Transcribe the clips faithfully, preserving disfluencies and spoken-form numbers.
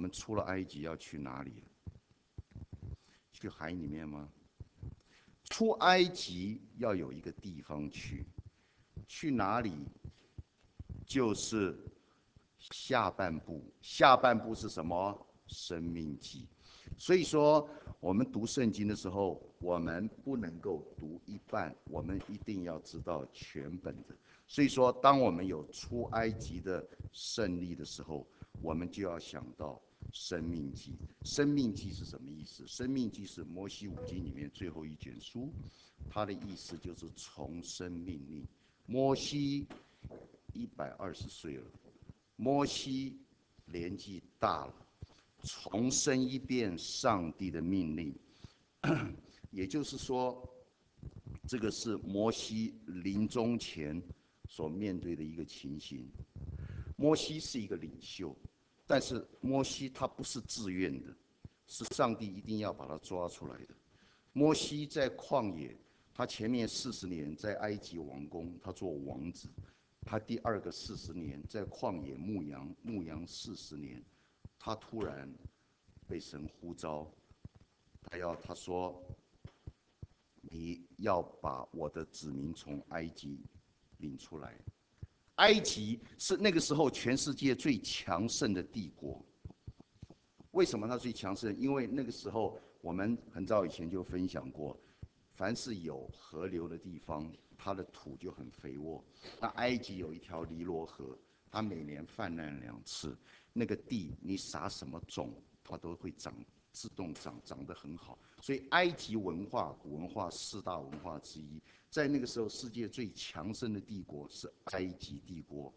们出了埃及要去哪里？去海里面吗？出埃及要有一个地方去，去哪里？就是下半部。下半部是什么？生命记。所以说，我们读圣经的时候，我们不能够读一半，我们一定要知道全本的。所以说，当我们有出埃及的胜利的时候，我们就要想到生命记。生命记是什么意思？生命记是摩西五经里面最后一卷书，它的意思就是重生命令。摩西一百二十岁了，摩西年纪大了，重申一遍上帝的命令，也就是说，这个是摩西临终前所面对的一个情形。摩西是一个领袖，但是摩西他不是自愿的，是上帝一定要把他抓出来的。摩西在旷野，他前面四十年在埃及王宫，他做王子；他第二个四十年在旷野牧羊，牧羊四十年，他突然被神呼召，他要他说：“你要把我的子民从埃及领出来。”埃及是那个时候全世界最强盛的帝国。为什么它最强盛？因为那个时候我们很早以前就分享过，凡是有河流的地方，它的土就很肥沃。那埃及有一条尼罗河，它每年泛滥两次，那个地你撒什么种，它都会长，自动长，长得很好。所以埃及文化，古文化四大文化之一，在那个时候世界最强盛的帝国是埃及帝国。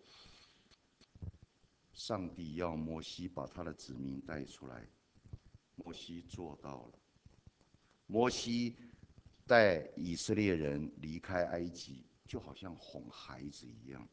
上帝要摩西把他的子民带出来，摩西做到了。摩西带以色列人离开埃及，就好像哄孩子一样，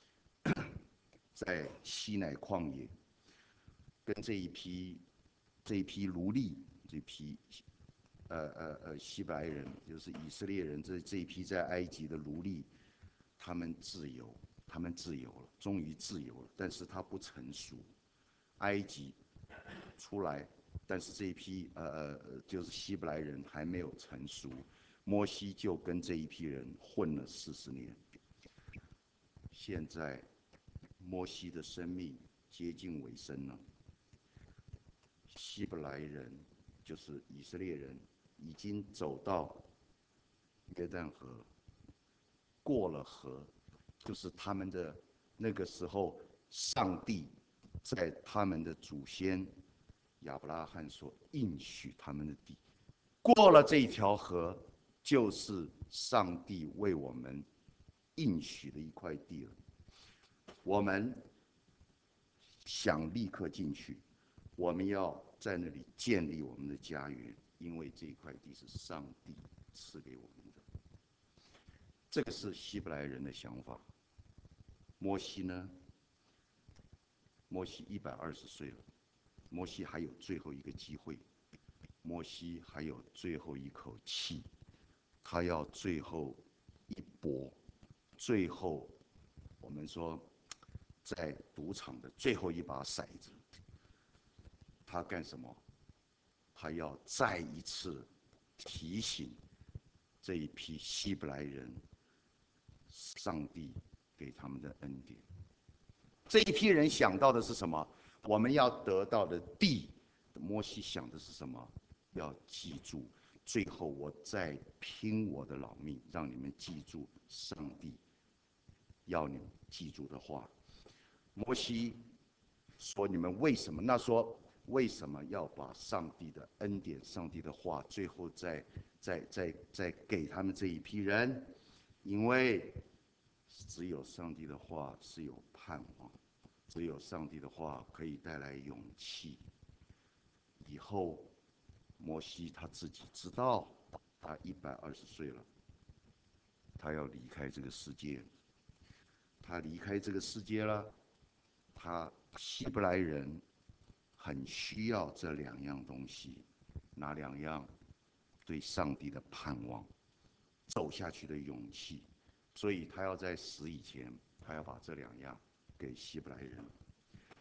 在西乃旷野，跟这一批这一批奴隶，这批呃呃呃希伯来人，就是以色列人这这一批在埃及的奴隶，他们自由，他们自由了，终于自由了，但是他不成熟。埃及出来，但是这一批呃呃就是希伯来人还没有成熟，摩西就跟这一批人混了四十年。现在摩西的生命接近尾声了，希伯来人就是以色列人已经走到约旦河，过了河，就是他们的那个时候，上帝在他们的祖先亚伯拉罕所应许他们的地，过了这一条河，就是上帝为我们应许的一块地了。我们想立刻进去，我们要在那里建立我们的家园，因为这一块地是上帝赐给我们的。这个是希伯来人的想法。摩西呢？摩西一百二十岁了，摩西还有最后一个机会，摩西还有最后一口气，他要最后一搏，最后我们说在赌场的最后一把骰子，他干什么？他要再一次提醒这一批希伯来人，上帝给他们的恩典。这一批人想到的是什么？我们要得到的地。摩西想的是什么？要记住，最后我再拼我的老命，让你们记住上帝要你们记住的话。摩西说：“你们为什么？”那说为什么要把上帝的恩典、上帝的话，最后再、再、再、再给他们这一批人？因为只有上帝的话是有盼望，只有上帝的话可以带来勇气。以后，摩西他自己知道，他一百二十岁了，他要离开这个世界。他离开这个世界了，他希伯来人很需要这两样东西，哪两样？对上帝的盼望，走下去的勇气。所以他要在死以前，他要把这两样给希伯来人。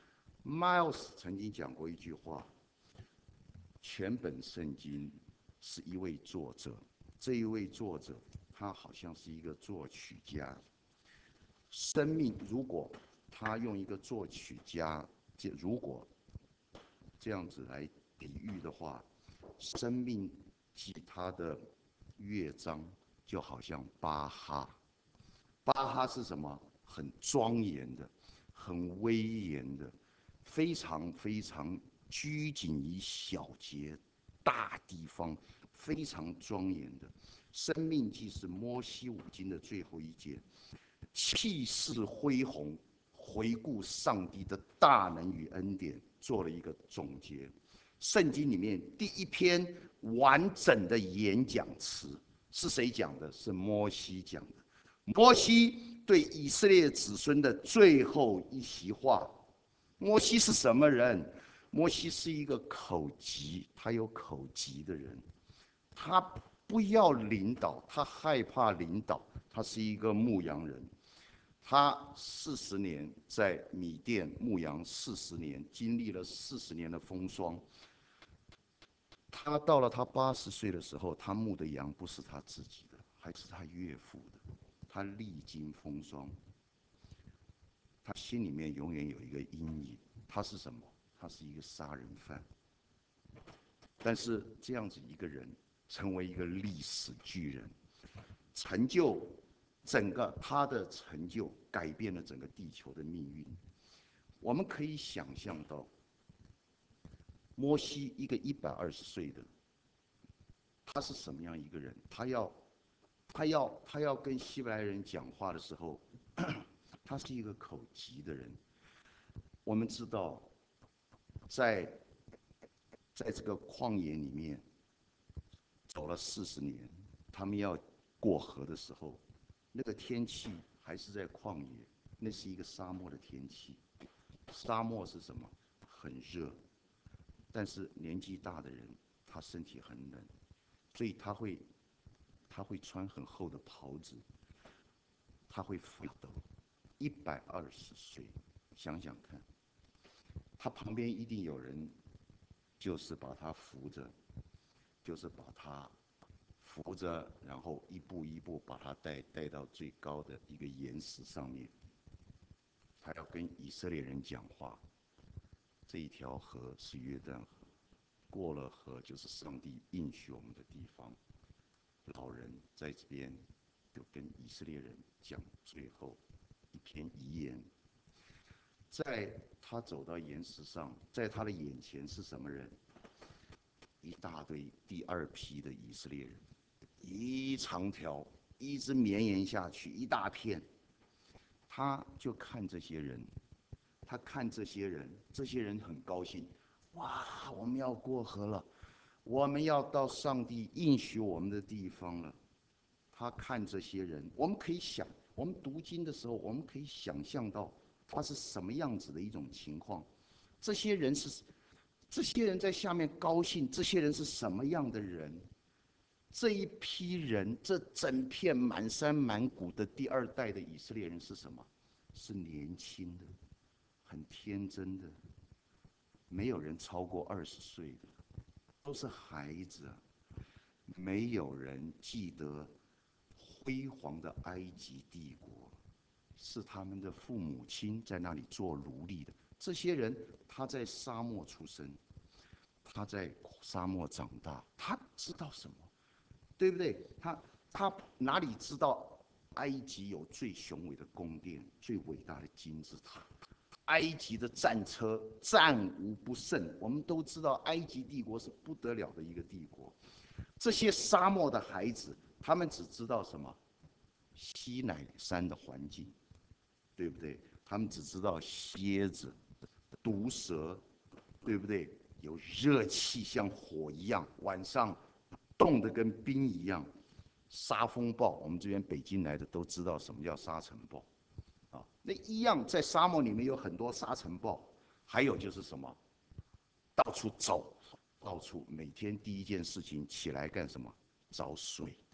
Miles 曾经讲过一句话：全本圣经是一位作者，这一位作者他好像是一个作曲家。生命如果他用一个作曲家，如果这样子来比喻的话，生命记他的乐章就好像巴哈。巴哈是什么？很庄严的，很威严的，非常非常拘谨于小节、大地方，非常庄严的。生命记是摩西五经的最后一节，气势恢宏，回顾上帝的大能与恩典，做了一个总结。圣经里面第一篇完整的演讲词是谁讲的？是摩西讲的。摩西对以色列子孙的最后一席话。摩西是什么人？摩西是一个口疾，他有口疾的人，他不要领导，他害怕领导，他是一个牧羊人。他四十年在米甸牧羊，四十年经历了四十年的风霜。他到了他八十岁的时候，他牧的羊不是他自己的，还是他岳父的。他历经风霜，他心里面永远有一个阴影。他是什么？他是一个杀人犯。但是这样子一个人，成为一个历史巨人，成就整个他的成就，改变了整个地球的命运。我们可以想象到，摩西一个一百二十岁的，他是什么样一个人？他要，他要，他要跟希伯来人讲话的时候，他是一个口疾的人。我们知道，在在这个旷野里面走了四十年，他们要过河的时候，那个天气还是在旷野，那是一个沙漠的天气。沙漠是什么？很热，但是年纪大的人他身体很冷，所以他会他会穿很厚的袍子，他会发抖。一百二十岁，想想看，他旁边一定有人，就是把他扶着，就是把他扶着，然后一步一步把他带带到最高的一个岩石上面。他要跟以色列人讲话。这一条河是约旦河，过了河就是上帝应许我们的地方。老人在这边就跟以色列人讲最后一篇遗言。在他走到岩石上，在他的眼前是什么人？一大堆第二批的以色列人，一长条一直绵延下去，一大片。他就看这些人，他看这些人，这些人很高兴，哇，我们要过河了，我们要到上帝应许我们的地方了。他看这些人，我们可以想，我们读经的时候，我们可以想象到他是什么样子的一种情况。这些人是，这些人在下面高兴，这些人是什么样的人？这一批人，这整片满山满谷的第二代的以色列人是什么？是年轻的，很天真的，没有人超过二十岁的，都是孩子啊。没有人记得辉煌的埃及帝国是他们的父母亲在那里做奴隶的。这些人，他在沙漠出生，他在沙漠长大，他知道什么？对不对？他他哪里知道埃及有最雄伟的宫殿、最伟大的金字塔？埃及的战车战无不胜。我们都知道，埃及帝国是不得了的一个帝国。这些沙漠的孩子，他们只知道什么？西乃山的环境，对不对？他们只知道蝎子、毒蛇，对不对？有热气像火一样，晚上冻得跟冰一样。沙风暴，我们这边北京来的都知道什么叫沙尘暴，啊，那一样在沙漠里面有很多沙尘暴。还有就是什么？到处走，到处每天第一件事情起来干什么？找水。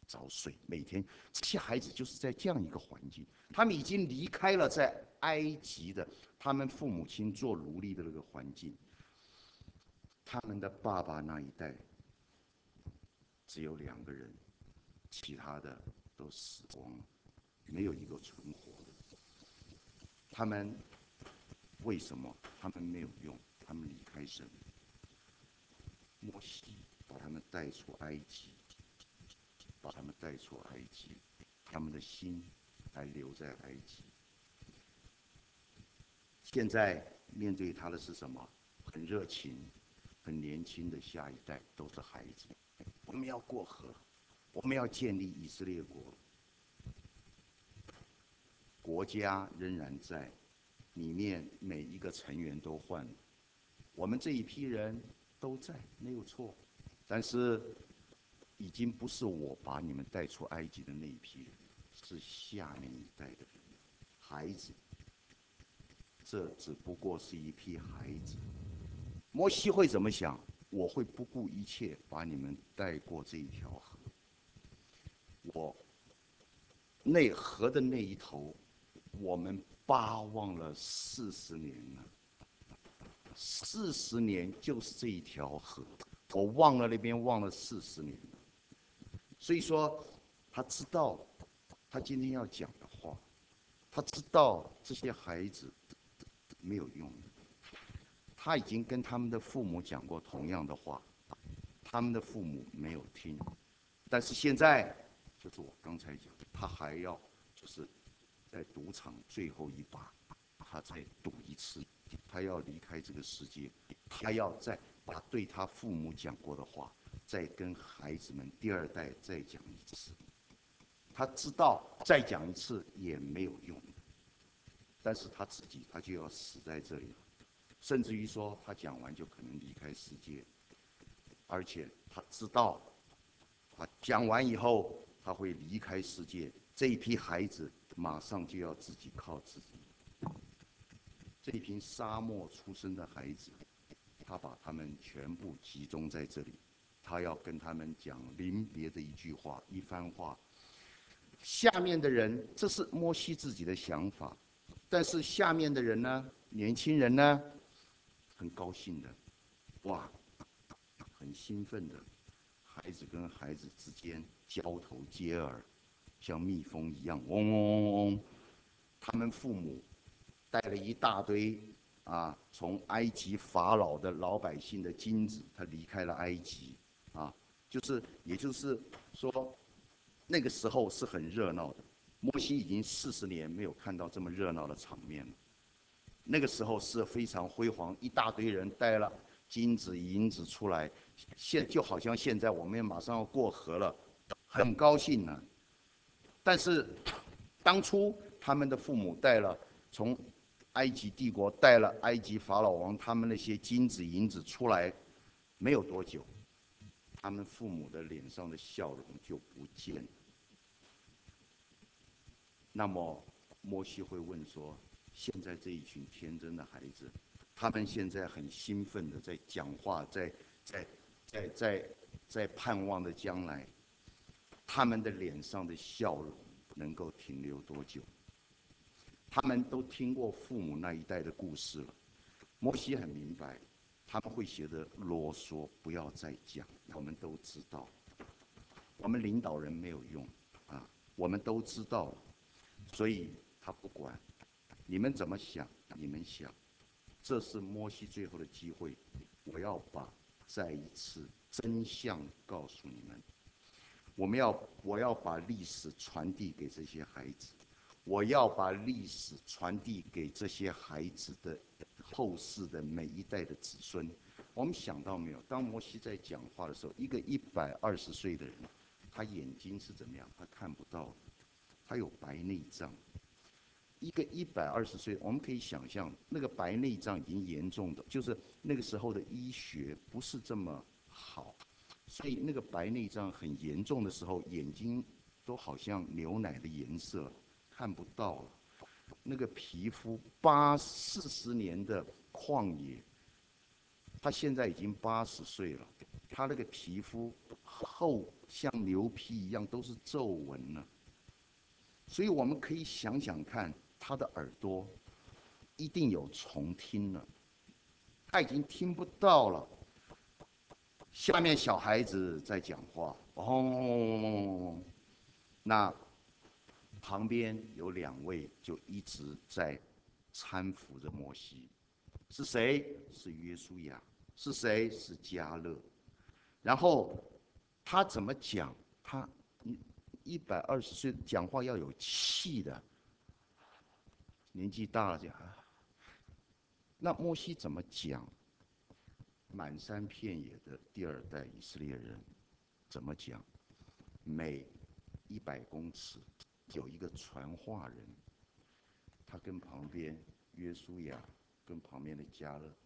找水，每天这些孩子就是在这样一个环境，他们已经离开了在埃及的他们父母亲做奴隶的那个环境，他们的爸爸那一代只有两个人，其他的都死光了，没有一个存活的。他们为什么？他们没有用，他们离开神。摩西把他们带出埃及，把他们带出埃及，他们的心还留在埃及。现在面对他的是什么？很热情、很年轻的下一代都是孩子。我们要过河，我们要建立以色列国，国家仍然在，里面每一个成员都换了，我们这一批人都在，没有错。但是已经不是我把你们带出埃及的那一批人，是下面一代的孩子。这只不过是一批孩子。摩西会怎么想？我会不顾一切把你们带过这一条河。我那河的那一头，我们巴望了四十年了。四十年就是这一条河，我望了那边望了四十年了。所以说，他知道他今天要讲的话，他知道这些孩子没有用的。他已经跟他们的父母讲过同样的话，他们的父母没有听。但是现在，就是我刚才讲，他还要就是在赌场最后一把，他再赌一次，他要离开这个世界，他要再把对他父母讲过的话，再跟孩子们第二代再讲一次。他知道再讲一次也没有用，但是他自己他就要死在这里了。甚至于说，他讲完就可能离开世界，而且他知道，他讲完以后他会离开世界，这一批孩子马上就要自己靠自己。这一批沙漠出生的孩子，他把他们全部集中在这里，他要跟他们讲临别的一句话、一番话。下面的人，这是摩西自己的想法，但是下面的人呢，年轻人呢？很高兴的，哇，很兴奋的，孩子跟孩子之间交头接耳，像蜜蜂一样，嗡嗡嗡嗡。他们父母带了一大堆啊，从埃及法老的老百姓的金子，他离开了埃及，啊，就是也就是说，那个时候是很热闹的。摩西已经四十年没有看到这么热闹的场面了。那个时候是非常辉煌，一大堆人带了金子银子出来，现就好像现在我们马上要过河了，很高兴呢、啊。但是当初他们的父母带了从埃及帝国带了埃及法老王他们那些金子银子出来，没有多久，他们父母的脸上的笑容就不见了。那么摩西会问说，现在这一群天真的孩子，他们现在很兴奋的在讲话，在在在在在盼望的将来，他们的脸上的笑容能够停留多久？他们都听过父母那一代的故事了。摩西很明白，他们会觉得啰嗦，不要再讲。我们都知道，我们领导人没有用啊，我们都知道了。所以他不管你们怎么想，你们想，这是摩西最后的机会，我要把再一次真相告诉你们。我们要，我要把历史传递给这些孩子，我要把历史传递给这些孩子的后世的每一代的子孙。我们想到没有？当摩西在讲话的时候，一个一百二十岁的人，他眼睛是怎么样？他看不到的。他有白内障，一个一百二十岁，我们可以想象，那个白内障已经严重的，就是那个时候的医学不是这么好，所以那个白内障很严重的时候，眼睛都好像牛奶的颜色，看不到了。那个皮肤八四十年的旷野， 他现在已经八十岁了，他那个皮肤厚像牛皮一样，都是皱纹了。所以我们可以想想看，他的耳朵一定有重听了，他已经听不到了。下面小孩子在讲话，哦，那旁边有两位就一直在搀扶着摩西，是谁？是约书亚，是谁？是迦勒。然后他怎么讲？他一百二十岁讲话要有气的，年纪大了讲。那摩西怎么讲？满山遍野的第二代以色列人怎么讲？每一百公尺有一个传话人，他跟旁边约书亚跟旁边的迦勒，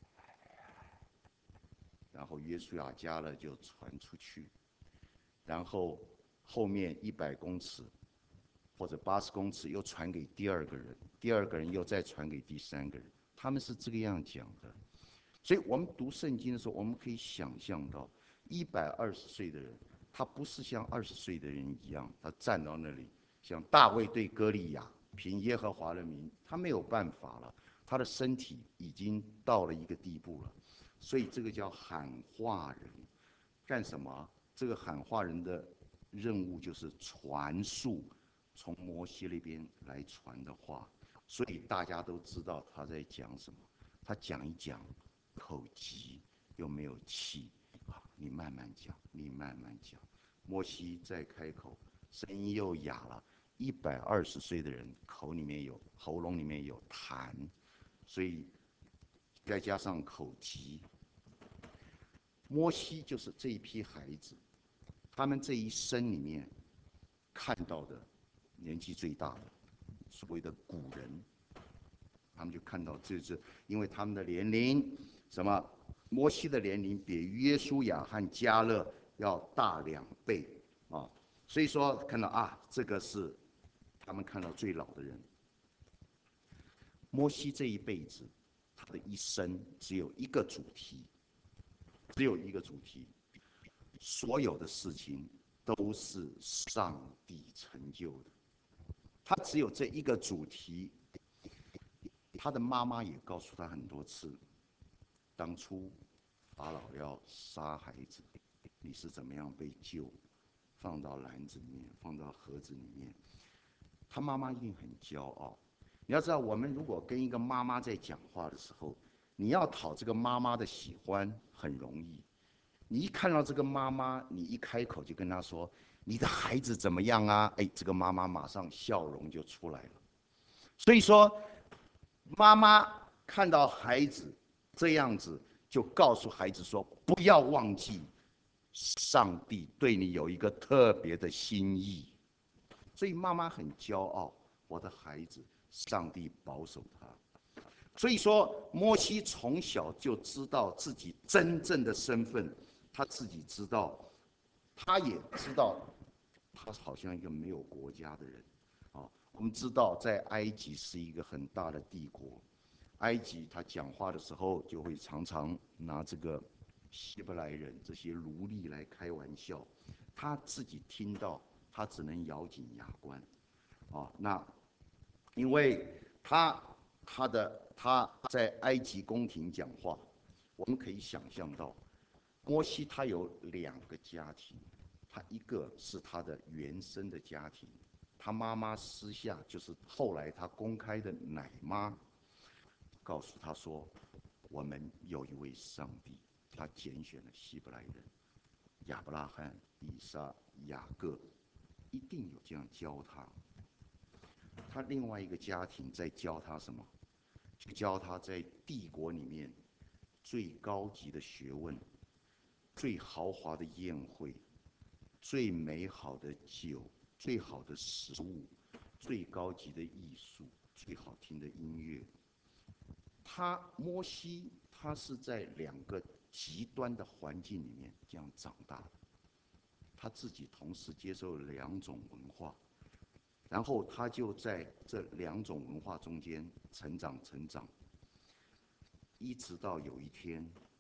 然后约书亚迦勒就传出去，然后后面一百公尺或者八十公尺又传给第二个人，第二个人又再传给第三个人，他们是这个样讲的。所以我们读圣经的时候，我们可以想象到，一百二十岁的人，他不是像二十岁的人一样，他站到那里，像大卫对歌利亚，凭耶和华的名，他没有办法了，他的身体已经到了一个地步了，所以这个叫喊话人，干什么？这个喊话人的任务就是传述从摩西那边来传的话，所以大家都知道他在讲什么，他讲一讲。口急又没有气，你慢慢讲，你慢慢讲。摩西再开口，声音又哑了。一百二十岁的人口里面有喉咙里面有痰，所以再加上口急。摩西就是这一批孩子，他们这一生里面看到的年纪最大的，所谓的古人，他们就看到这是因为他们的年龄。什么？摩西的年龄比约书亚和迦勒要大两倍啊，所以说看到啊，这个是他们看到最老的人。摩西这一辈子，他的一生只有一个主题，只有一个主题，所有的事情都是上帝成就的，他只有这一个主题。他的妈妈也告诉他很多次。当初法老要杀孩子，你是怎么样被救？放到篮子里面，放到盒子里面。他妈妈一定很骄傲。你要知道，我们如果跟一个妈妈在讲话的时候，你要讨这个妈妈的喜欢很容易。你一看到这个妈妈，你一开口就跟她说：“你的孩子怎么样啊？”哎，这个妈妈马上笑容就出来了。所以说，妈妈看到孩子这样子，就告诉孩子说：“不要忘记，上帝对你有一个特别的心意。”所以妈妈很骄傲，我的孩子，上帝保守他。所以说，摩西从小就知道自己真正的身份，他自己知道，他也知道，他好像一个没有国家的人。啊，我们知道，在埃及是一个很大的帝国。埃及他讲话的时候，就会常常拿这个希伯来人这些奴隶来开玩笑。他自己听到，他只能咬紧牙关。啊，那因为他他的他在埃及宫廷讲话，我们可以想象到，摩西他有两个家庭，他一个是他的原生的家庭，他妈妈私下就是后来他公开的奶妈。告诉他说：“我们有一位上帝，他拣选了希伯来人，亚伯拉罕、以撒、雅各，一定有这样教他。他另外一个家庭在教他什么？就教他在帝国里面最高级的学问、最豪华的宴会、最美好的酒、最好的食物、最高级的艺术、最好听的音乐。”他摩西，他是在两个极端的环境里面这样长大的，他自己同时接受了两种文化，然后他就在这两种文化中间成长成长，一直到有一天，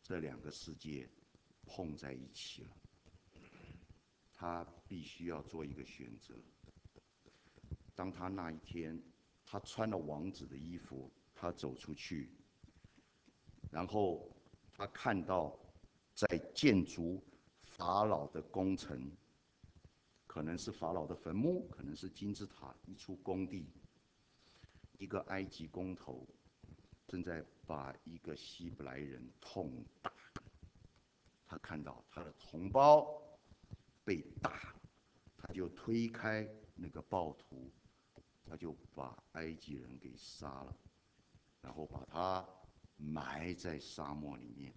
这两个世界碰在一起了，他必须要做一个选择。当他那一天，他穿了王子的衣服，他走出去，然后他看到在建筑法老的工程，可能是法老的坟墓，可能是金字塔一处工地，一个埃及工头正在把一个希伯来人痛打。他看到他的同胞被打，他就推开那个暴徒，他就把埃及人给杀了，然后把他埋在沙漠里面。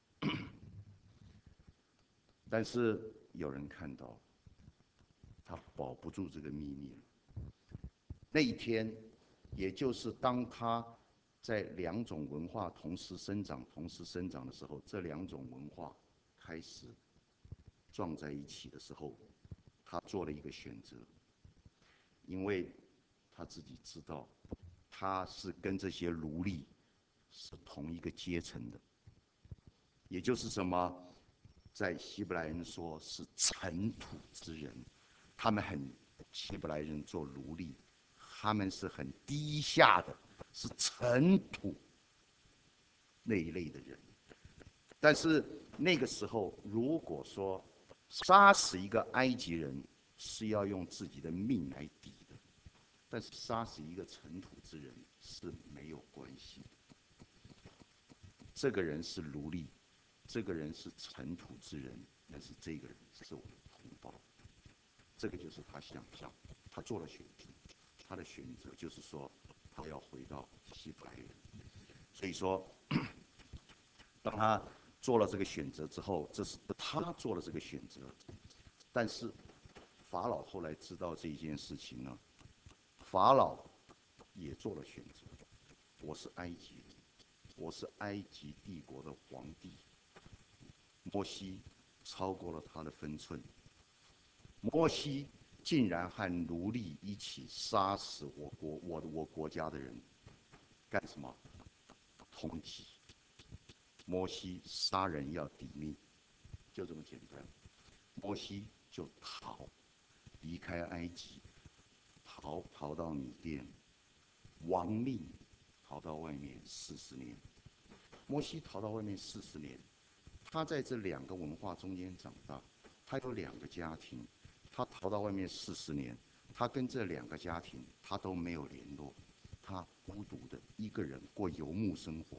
但是有人看到，他保不住这个秘密了。那一天，也就是当他在两种文化同时生长、同时生长的时候，这两种文化开始撞在一起的时候，他做了一个选择，因为他自己知道，他是跟这些奴隶是同一个阶层的，也就是什么，在希伯来人说是尘土之人，他们很希伯来人做奴隶，他们是很低下的，是尘土那一类的人。但是那个时候，如果说杀死一个埃及人是要用自己的命来抵的，但是杀死一个尘土之人是没有关系的。这个人是奴隶，这个人是尘土之人，但是这个人是我的同胞。这个就是他想象，他做了选择，他的选择就是说，他要回到希伯来人。所以说，当他做了这个选择之后，这是他做了这个选择，但是法老后来知道这一件事情呢，法老也做了选择。我是埃及人，我是埃及帝国的皇帝。摩西超过了他的分寸，摩西竟然和奴隶一起杀死我国我的我国家的人，干什么？通缉。摩西杀人要抵命，就这么简单。摩西就逃，离开埃及，逃逃到米甸，亡命逃到外面四十年。摩西逃到外面四十年，他在这两个文化中间长大，他有两个家庭，他逃到外面四十年，他跟这两个家庭他都没有联络，他孤独的一个人过游牧生活。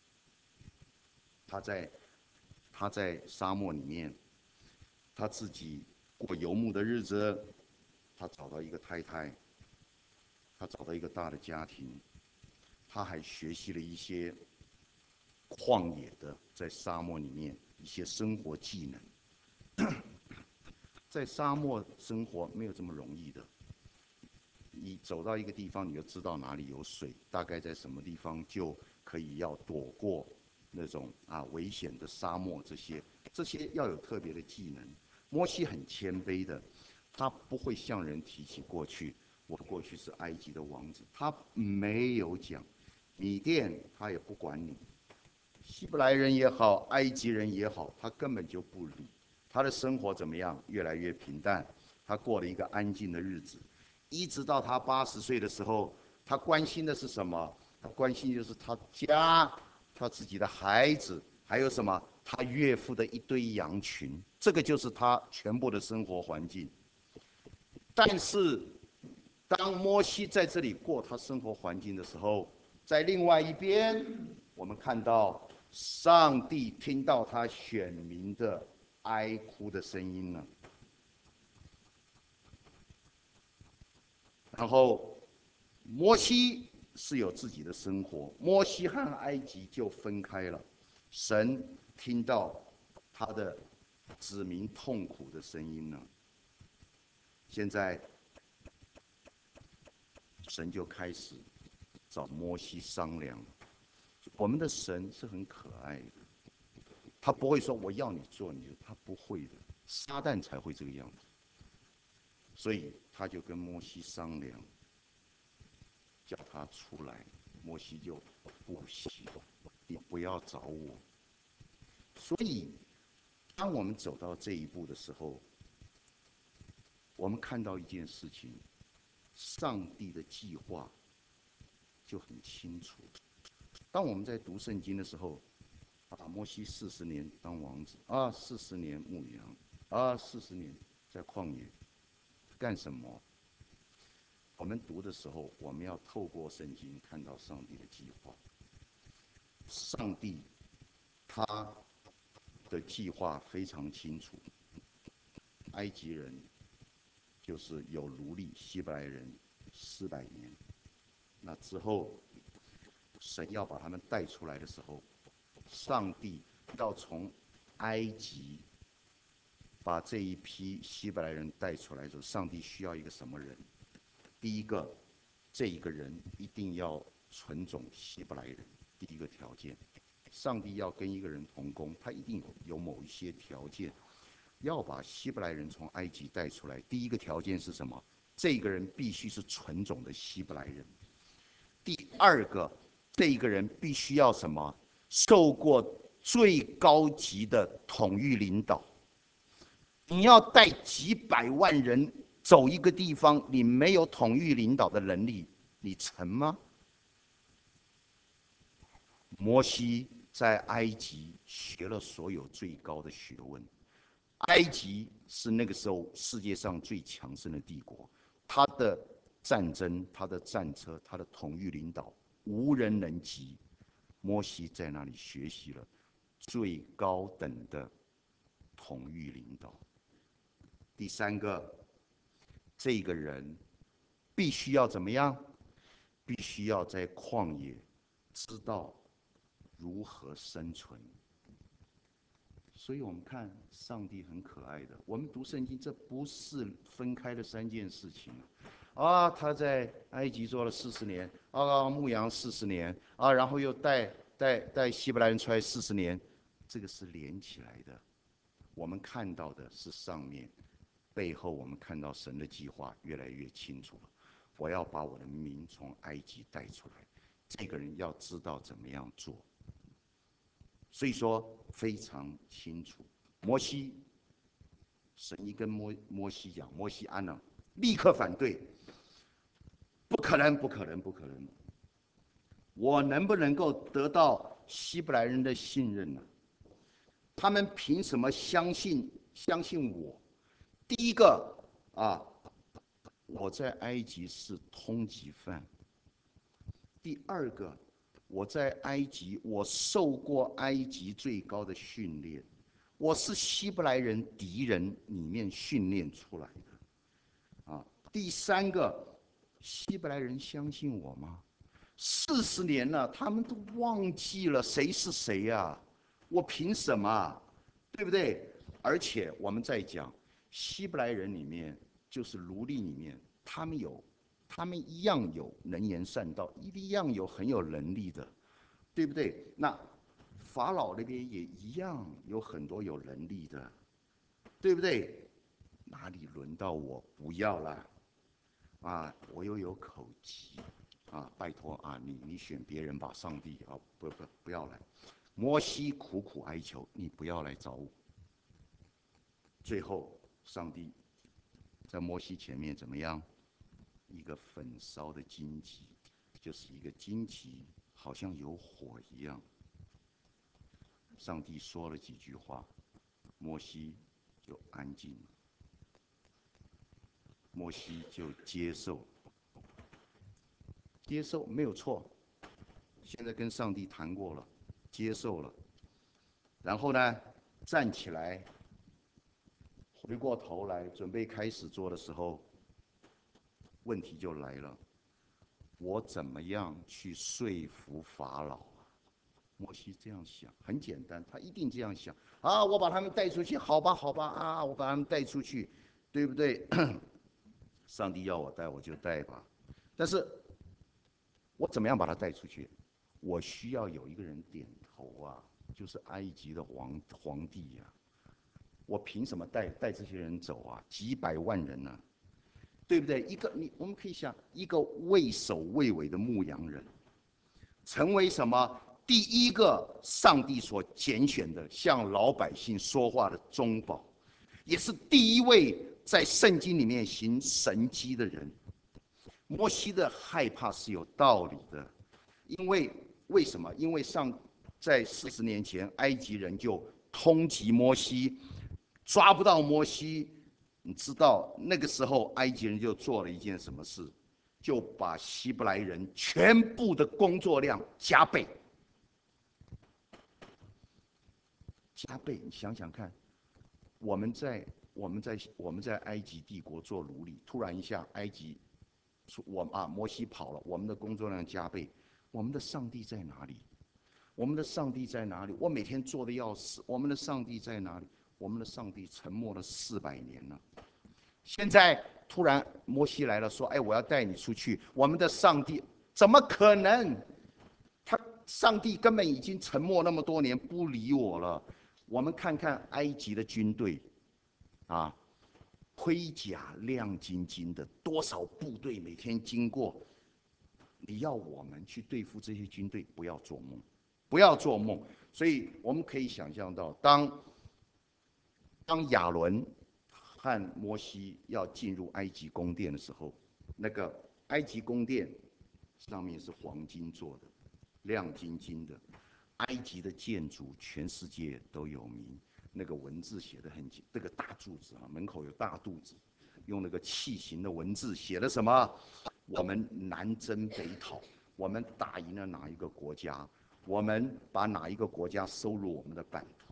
他在他在沙漠里面，他自己过游牧的日子，他找到一个太太，他找到一个大的家庭，他还学习了一些旷野的在沙漠里面一些生活技能。在沙漠生活没有这么容易的，你走到一个地方，你就知道哪里有水，大概在什么地方就可以要躲过那种啊危险的沙漠，这些这些要有特别的技能。摩西很谦卑的，他不会向人提起过去，我过去是埃及的王子，他没有讲。米甸他也不管你，希伯来人也好，埃及人也好，他根本就不理。他的生活怎么样？越来越平淡，他过了一个安静的日子，一直到他八十岁的时候，他关心的是什么？他关心就是他家，他自己的孩子，还有什么？他岳父的一堆羊群，这个就是他全部的生活环境。但是，当摩西在这里过他生活环境的时候，在另外一边，我们看到上帝听到他选民的哀哭的声音了。然后，摩西是有自己的生活，摩西和埃及就分开了。神听到他的子民痛苦的声音了。现在，神就开始找摩西商量。我们的神是很可爱的，他不会说我要你做你就，他不会的，撒旦才会这个样子。所以他就跟摩西商量，叫他出来。摩西就不行，你不要找我， 所以，当我们走到这一步的时候，我们看到一件事情：上帝的计划就很清楚。当我们在读圣经的时候，啊，摩西四十年当王子，啊，四十年牧羊，啊，四十年在旷野干什么？我们读的时候，我们要透过圣经看到上帝的计划。上帝他的计划非常清楚。埃及人就是有奴隶，希伯来人四百年。那之后，神要把他们带出来的时候，上帝要从埃及把这一批希伯来人带出来的时候，上帝需要一个什么人？第一个，这一个人一定要纯种希伯来人，第一个条件。上帝要跟一个人同工，他一定有某一些条件，要把希伯来人从埃及带出来。第一个条件是什么？这个人必须是纯种的希伯来人。第二个，这一个人必须要什么？受过最高级的统御领导。你要带几百万人走一个地方，你没有统御领导的能力，你成吗？摩西在埃及学了所有最高的学问。埃及是那个时候世界上最强盛的帝国，他的战争、他的战车、他的统御领导无人能及。摩西在那里学习了最高等的统御领导。第三个，这个人必须要怎么样？必须要在旷野知道如何生存。所以我们看上帝很可爱的。我们读圣经，这不是分开的三件事情啊。他在埃及做了四十年，啊，牧羊四十年，啊，然后又带带带希伯来人出来四十年，这个是连起来的。我们看到的是上面，背后我们看到神的计划越来越清楚了。我要把我的民从埃及带出来，这个人要知道怎么样做。所以说非常清楚。摩西，神一跟摩摩西讲，摩西安了，立刻反对，不可能，不可能，不可能！我能不能够得到希伯来人的信任呢？他们凭什么相信相信我？第一个啊，我在埃及是通缉犯；第二个，我在埃及，我受过埃及最高的训练，我是希伯来人敌人里面训练出来的。啊，第三个，希伯来人相信我吗？四十年了，他们都忘记了谁是谁呀、啊？我凭什么？对不对？而且我们在讲希伯来人里面，就是奴隶里面，他们有，他们一样有能言善道，一样有很有能力的，对不对？那法老那边也一样有很多有能力的，对不对？哪里轮到我？不要啦！啊，我又有口疾，啊，拜托啊，你你选别人吧，上帝啊，不不不要来。摩西苦苦哀求，你不要来找我。最后，上帝在摩西前面怎么样？一个焚烧的荆棘，就是一个荆棘，好像有火一样。上帝说了几句话，摩西就安静了，摩西就接受，接受没有错。现在跟上帝谈过了，接受了，然后呢，站起来，回过头来准备开始做的时候，问题就来了：我怎么样去说服法老？摩西这样想，很简单，他一定这样想啊！我把他们带出去，好吧，好吧，啊，我把他们带出去，对不对？上帝要我带，我就带吧。但是，我怎么样把他带出去？我需要有一个人点头啊，就是埃及的皇皇帝呀、啊。我凭什么带带这些人走啊？几百万人呢、啊，对不对？一个你，我们可以想，一个畏首畏尾的牧羊人，成为什么第一个上帝所拣选的向老百姓说话的中保，也是第一位在圣经里面行神迹的人。摩西的害怕是有道理的，因为为什么？因为上在四十年前，埃及人就通缉摩西，抓不到摩西。你知道那个时候埃及人就做了一件什么事？就把希伯来人全部的工作量加倍，加倍。你想想看，我们在我们在我们在埃及帝国做奴隶，突然一下埃及，我啊摩西跑了，我们的工作量加倍，我们的上帝在哪里？我们的上帝在哪里？我每天做的要死，我们的上帝在哪里？我们的上帝沉默了四百年了。现在突然摩西来了，说：“哎，我要带你出去。”我们的上帝怎么可能？他上帝根本已经沉默那么多年，不理我了。我们看看埃及的军队，啊，盔甲亮晶晶的，多少部队每天经过。你要我们去对付这些军队，不要做梦，不要做梦。所以我们可以想象到，当当亚伦和摩西要进入埃及宫殿的时候，那个埃及宫殿上面是黄金做的，亮晶晶的。埃及的建筑全世界都有名，那个文字写得很，那个大柱子啊，门口有大肚子，用那个器形的文字写了什么？我们南征北讨，我们打赢了哪一个国家？我们把哪一个国家收入我们的版图？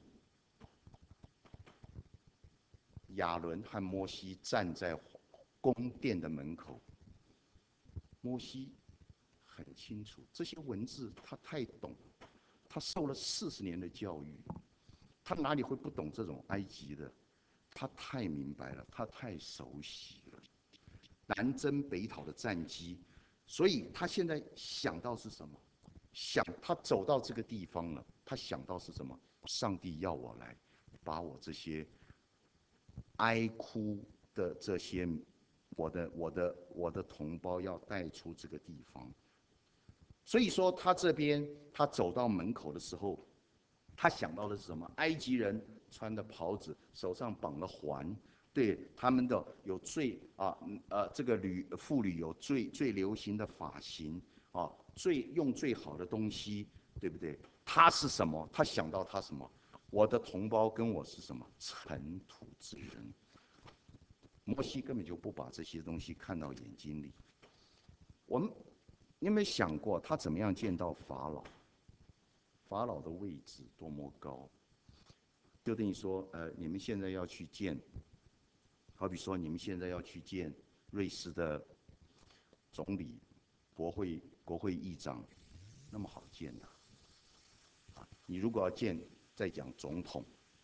亚伦和摩西站在宫殿的门口，摩西很清楚这些文字，他太懂，他受了四十年的教育，他哪里会不懂这种埃及的？他太明白了，他太熟悉了南征北讨的战机，所以他现在想到是什么？想他走到这个地方了，他想到是什么？上帝要我来，把我这些哀哭的这些我的我的我的同胞要带出这个地方。所以说他这边他走到门口的时候，他想到的是什么？埃及人穿的袍子，手上绑了环，对他们的有最啊呃这个女妇女有最最流行的发型啊，最用最好的东西，对不对？他是什么？他想到他什么？我的同胞跟我是什么？尘土之人。摩西根本就不把这些东西看到眼睛里。我们，你有没有想过他怎么样见到法老？法老的位置多么高，就等于说，呃，你们现在要去见，好比说你们现在要去见瑞士的总理、国会国会议长，那么好见的。啊，你如果要见，再讲总统，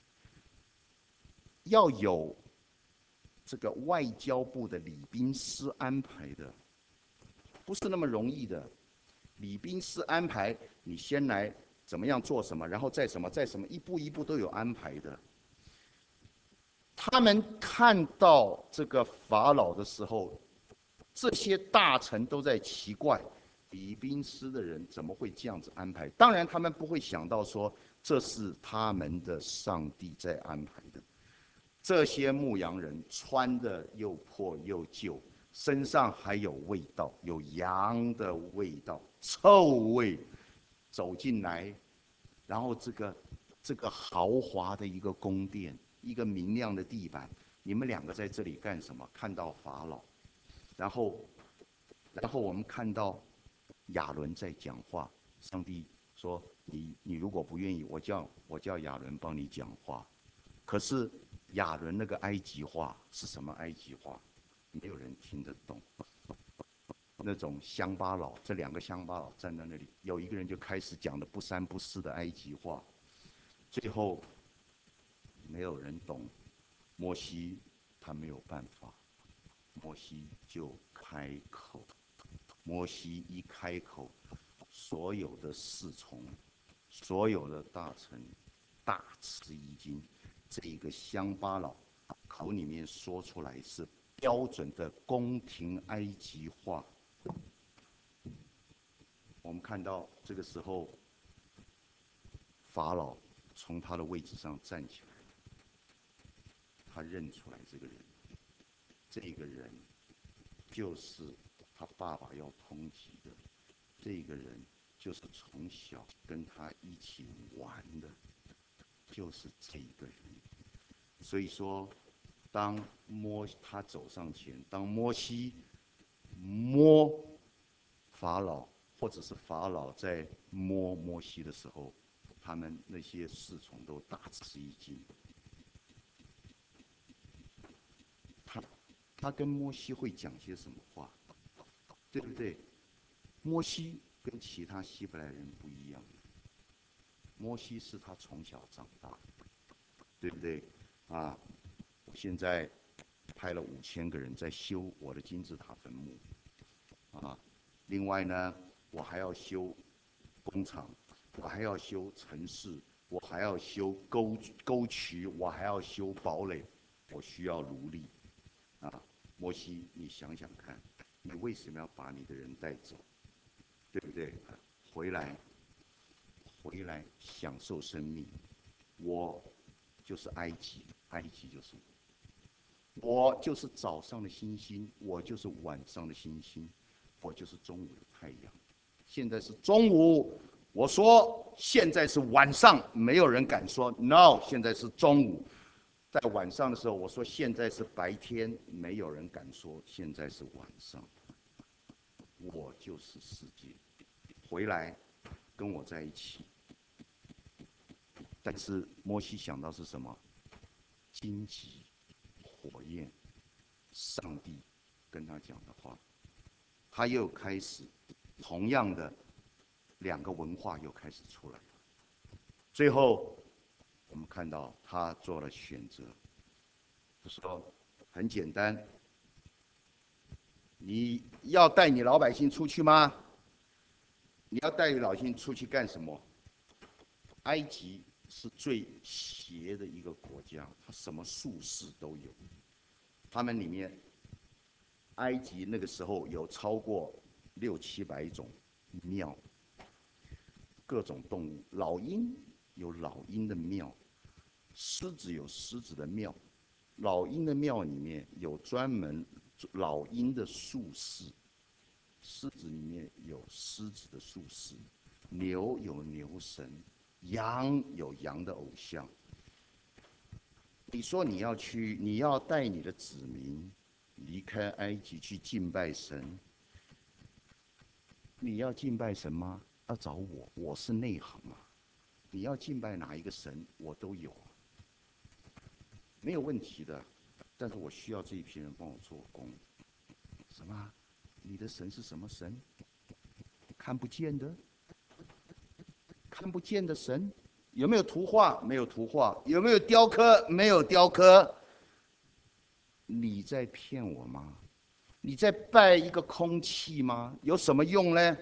要有这个外交部的礼宾司安排的，不是那么容易的。礼宾司安排，你先来怎么样做什么，然后再什么再什么，一步一步都有安排的。他们看到这个法老的时候，这些大臣都在奇怪，礼宾司的人怎么会这样子安排？当然，他们不会想到说这是他们的上帝在安排的。这些牧羊人穿的又破又旧，身上还有味道，有羊的味道，臭味，走进来，然后这个这个豪华的一个宫殿，一个明亮的地板，你们两个在这里干什么？看到法老，然后，然后我们看到亚伦在讲话，上帝说：“你你如果不愿意，我叫我叫亚伦帮你讲话。”可是亚伦那个埃及话是什么埃及话？没有人听得懂。那种乡巴佬，这两个乡巴佬站在那里，有一个人就开始讲的不三不四的埃及话，最后没有人懂。摩西他没有办法，摩西就开口。摩西一开口，所有的侍从，所有的大臣大吃一惊。这一个乡巴佬口里面说出来是标准的宫廷埃及话。我们看到这个时候， 法老从他的位置上站起来，他认出来这个人，这个人就是他爸爸要通缉的，这个人就是从小跟他一起玩的，就是这个人。所以说，当摸他走上前，当摩西摸法老，或者是法老在摸摩西的时候，他们那些侍从都大吃一惊。他他跟摩西会讲些什么话，对不对？摩西跟其他希伯来人不一样，摩西是他从小长大，对不对？啊，我现在派了五千个人在修我的金字塔坟墓，啊，另外呢，我还要修工厂，我还要修城市，我还要修沟沟渠，我还要修堡垒，我需要奴隶，啊，摩西，你想想看，你为什么要把你的人带走，对不对？回来，回来享受生命，我就是埃及，埃及就是我，我就是早上的星星，我就是晚上的星星，我就是中午的太阳。现在是中午，我说现在是晚上，没有人敢说 no， 现在是中午。在晚上的时候，我说现在是白天，没有人敢说现在是晚上。我就是世界，回来跟我在一起。但是摩西想到是什么？荆棘、火焰，上帝跟他讲的话，他又开始同样的两个文化又开始出来了。最后我们看到他做了选择，就说很简单，你要带你老百姓出去吗？你要带你老百姓出去干什么？埃及是最邪的一个国家，它什么术士都有。他们里面，埃及那个时候有超过六七百种庙，各种动物，老鹰有老鹰的庙，狮子有狮子的庙，老鹰的庙里面有专门老鹰的术士，狮子里面有狮子的术士，牛有牛神，羊有羊的偶像。你说你要去，你要带你的子民离开埃及去敬拜神，你要敬拜神吗？要找我，我是内行啊。你要敬拜哪一个神，我都有，没有问题的。但是我需要这一批人帮我做工。什么？你的神是什么神？看不见的，看不见的神。有没有图画？没有图画。有没有雕刻？没有雕刻。你在骗我吗？你在拜一个空气吗？有什么用呢？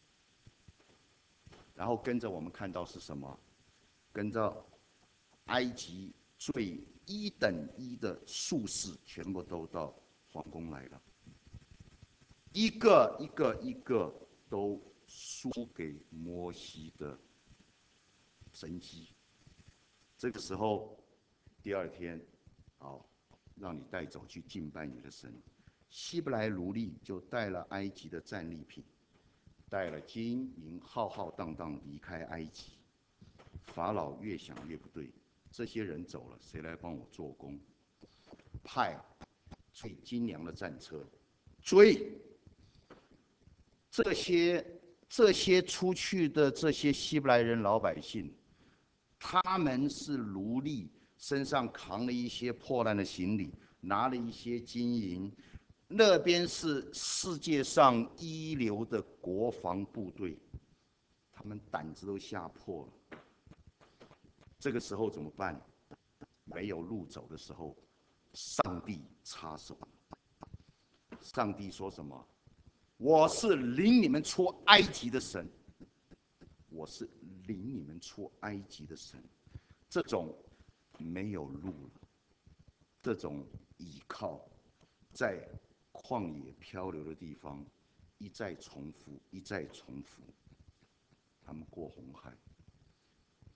然后跟着我们看到是什么？跟着埃及最一等一的术士全部都到皇宫来了，一个一个一个都输给摩西的神迹。这个时候，第二天，好，让你带走去敬拜你的神。希伯来奴隶就带了埃及的战利品，带了金银，浩浩荡荡离开埃及。法老越想越不对，这些人走了，谁来帮我做工？派最精良的战车追这些这些出去的这些希伯来人老百姓，他们是奴隶，身上扛了一些破烂的行李，拿了一些金银。那边是世界上一流的国防部队，他们胆子都吓破了。这个时候怎么办？没有路走的时候，上帝插手。上帝说什么？我是领你们出埃及的神，我是领你们出埃及的神。这种没有路了，这种倚靠，在旷野漂流的地方，一再重复，一再重复。他们过红海，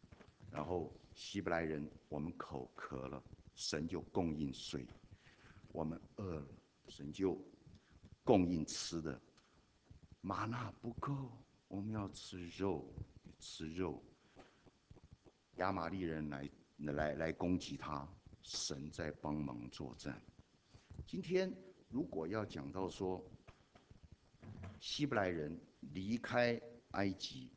然后希伯来人，我们口渴了，神就供应水；我们饿了，神就供应吃的。玛纳不够，我们要吃肉，吃肉。亚玛力人来来来攻击他，神在帮忙作战。今天如果要讲到说，希伯来人离开埃及，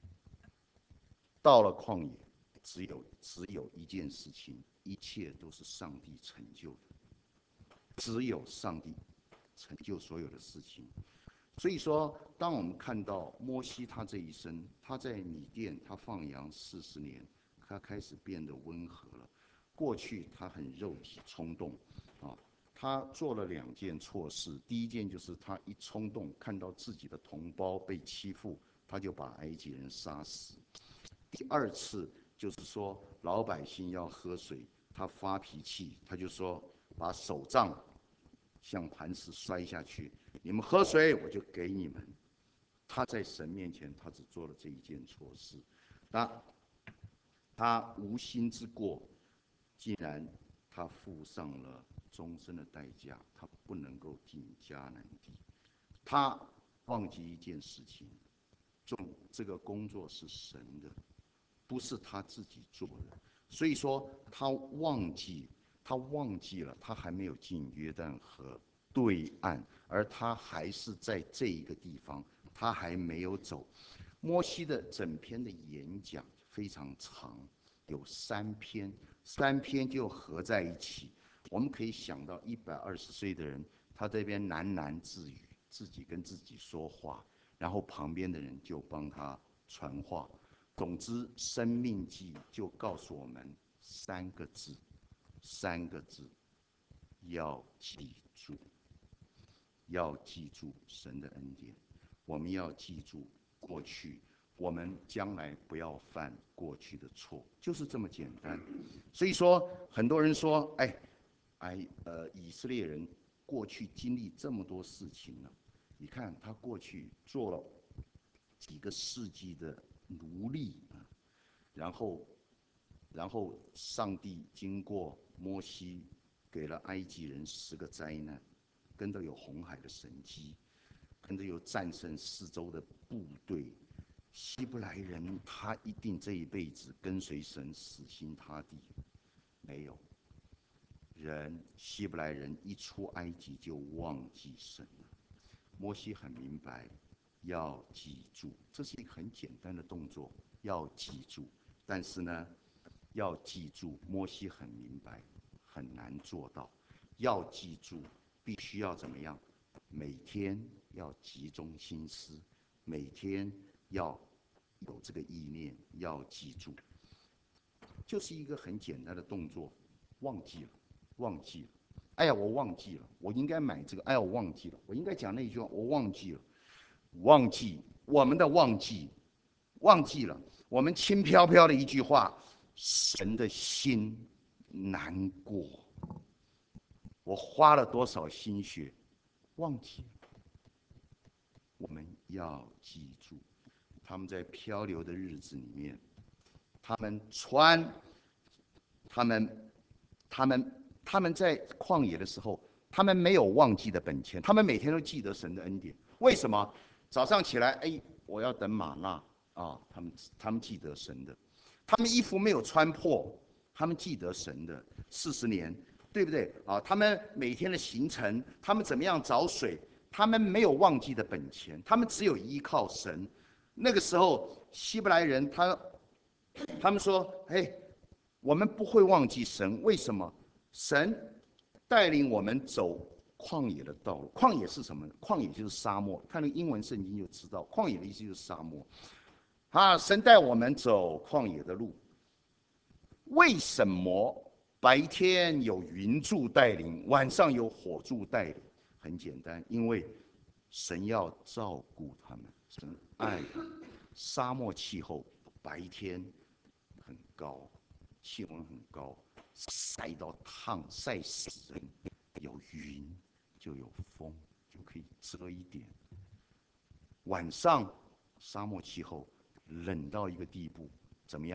到了旷野，只有只有一件事情，一切都是上帝成就的，只有上帝成就所有的事情。所以说，当我们看到摩西他这一生，他在米甸他放羊四十年，他开始变得温和了。过去他很肉体冲动，啊，他做了两件错事。第一件就是他一冲动看到自己的同胞被欺负，他就把埃及人杀死。第二次就是说老百姓要喝水，他发脾气，他就说把手杖像磐石摔下去，你们喝水我就给你们。他在神面前，他只做了这一件错事，他他无心之过，竟然他付上了终身的代价，他不能够进迦南地。他忘记一件事情，这个工作是神的，不是他自己做的。所以说他忘记，他忘记了，他还没有进约旦河对岸，而他还是在这一个地方，他还没有走。摩西的整篇的演讲非常长，有三篇，三篇就合在一起。我们可以想到一百二十岁的人，他这边喃喃自语，自己跟自己说话，然后旁边的人就帮他传话。总之，《生命记》就告诉我们三个字，三个字，要记住，要记住神的恩典。我们要记住过去，我们将来不要犯过去的错，就是这么简单。所以说，很多人说，哎，哎，呃，以色列人过去经历这么多事情了，你看他过去做了几个世纪的奴隶啊，然后，然后上帝经过摩西给了埃及人十个灾难，跟着有红海的神迹，跟着有战胜四周的部队。希伯来人他一定这一辈子跟随神死心塌地，没有人希伯来人一出埃及就忘记神了。摩西很明白，要记住，这是一个很简单的动作，要记住。但是呢，要记住，摩西很明白，很难做到。要记住，必须要怎么样？每天要集中心思，每天要有这个意念，要记住，就是一个很简单的动作。忘记了，忘记了。哎呀，我忘记了，我应该买这个。哎呀，我忘记了，我应该讲那一句话，我忘记了。忘记我们的忘记，忘记了我们轻飘飘的一句话，神的心难过。我花了多少心血，忘记了。我们要记住，他们在漂流的日子里面，他们穿，他们，他们，他们在旷野的时候，他们没有忘记的本钱，他们每天都记得神的恩典。为什么？早上起来，哎，我要等玛纳啊，他们他们记得神的，他们衣服没有穿破，他们记得神的四十年，对不对啊？他们每天的行程，他们怎么样找水，他们没有忘记的本钱，他们只有依靠神。那个时候，希伯来人他他们说，哎，我们不会忘记神，为什么？神带领我们走旷野的道路。旷野是什么？旷野就是沙漠。看那个英文圣经就知道，旷野的意思就是沙漠。啊，神带我们走旷野的路。为什么白天有云柱带领，晚上有火柱带领？很简单，因为神要照顾他们，神爱他们。沙漠气候，白天很高，气温很高，晒到烫，晒死人。有云就有风，就可以遮一点。晚上沙漠气候冷到一个地步，怎么样？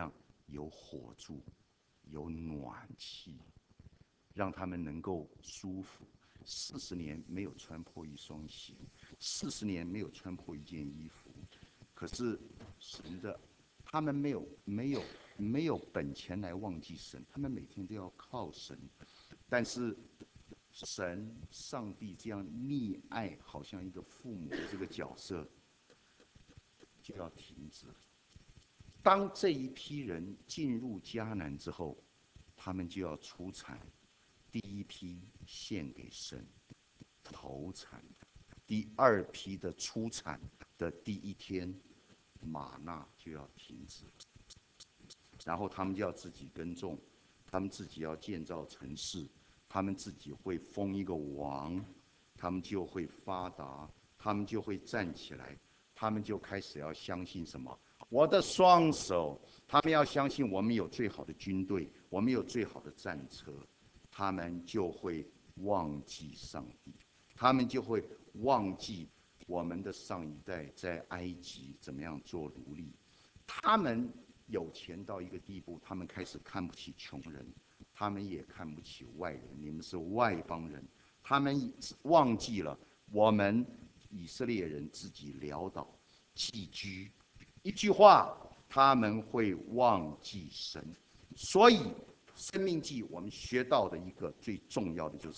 有火柱，有暖气，让他们能够舒服。四十年没有穿破一双鞋，四十年没有穿破一件衣服。可是神的，他们没有没有没有本钱来忘记神，他们每天都要靠神。但是神上帝这样溺爱，好像一个父母的这个角色就要停止了。当这一批人进入迦南之后，他们就要出产第一批献给神头产，第二批的出产的第一天，玛纳就要停止，然后他们就要自己耕种，他们自己要建造城市，他们自己会封一个王，他们就会发达，他们就会站起来，他们就开始要相信什么？我的双手，他们要相信我们有最好的军队，我们有最好的战车，他们就会忘记上帝，他们就会忘记我们的上一代在埃及怎么样做奴隶，他们有钱到一个地步，他们开始看不起穷人，他们也看不起外人，你们是外邦人，他们忘记了我们以色列人自己潦倒寄居。一句话，他们会忘记神。所以生命记我们学到的一个最重要的就是，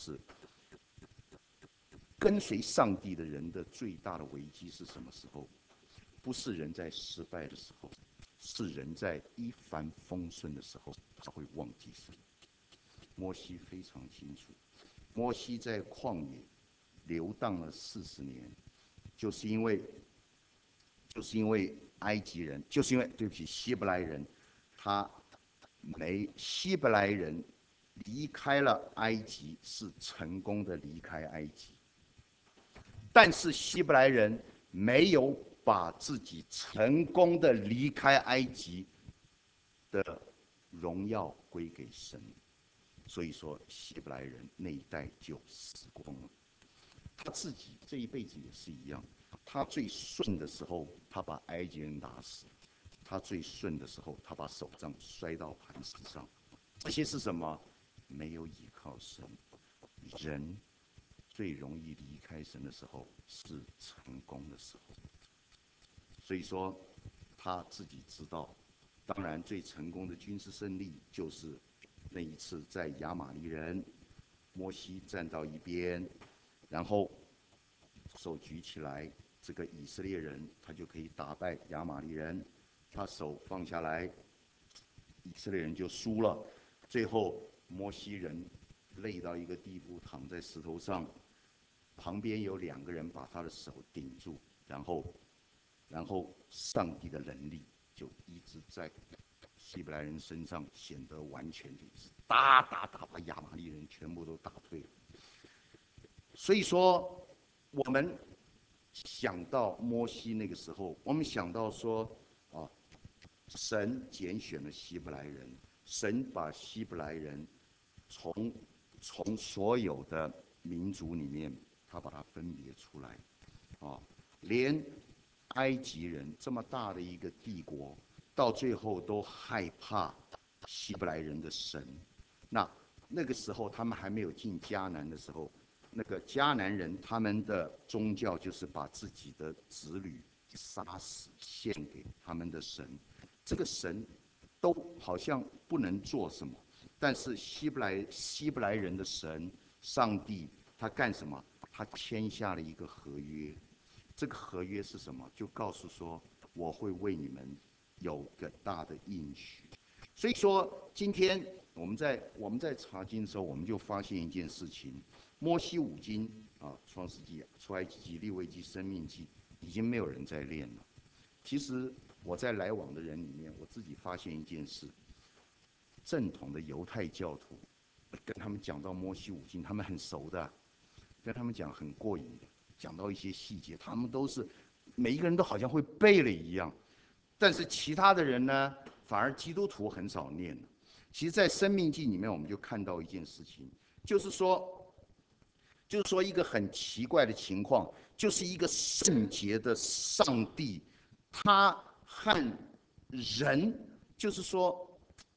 跟随上帝的人的最大的危机是什么时候？不是人在失败的时候，是人在一帆风顺的时候，他会忘记神。摩西非常清楚，摩西在旷野流荡了四十年，就是因为，就是因为埃及人，就是因为对不起，希伯来人，他没希伯来人离开了埃及是成功的离开埃及，但是希伯来人没有把自己成功的离开埃及的荣耀归给神，所以说希伯来人那一代就死光了。他自己这一辈子也是一样，他最顺的时候，他把埃及人打死；他最顺的时候，他把手杖摔到磐石上。这些是什么？没有依靠神。人最容易离开神的时候，是成功的时候。所以说，他自己知道，当然最成功的军事胜利就是那一次在亚玛力人，摩西站到一边，然后手举起来，这个以色列人他就可以打败亚玛力人，他手放下来，以色列人就输了。最后摩西人累到一个地步，躺在石头上，旁边有两个人把他的手顶住，然后，然后上帝的能力就一直在希伯来人身上显得完全的打打打，把亚玛力人全部都打退了。所以说，我们想到摩西那个时候，我们想到说，啊，神拣选了希伯来人，神把希伯来人从从所有的民族里面，他把它分别出来，啊，连埃及人这么大的一个帝国，到最后都害怕希伯来人的神。那那个时候他们还没有进迦南的时候，那个迦南人他们的宗教就是把自己的子女杀死献给他们的神，这个神都好像不能做什么，但是希伯来希伯来人的神上帝他干什么？他签下了一个合约，这个合约是什么？就告诉说我会为你们有个大的应许。所以说今天我们在我们在查经的时候，我们就发现一件事情：摩西五经啊，创世纪、出埃及记、利未记、生命记，已经没有人在练了。其实我在来往的人里面，我自己发现一件事：正统的犹太教徒跟他们讲到摩西五经，他们很熟的，跟他们讲很过瘾的，讲到一些细节，他们都是每一个人都好像会背了一样。但是其他的人呢，反而基督徒很少念了。其实，在《生命记》里面，我们就看到一件事情，就是说，就是说一个很奇怪的情况，就是一个圣洁的上帝，他和人，就是说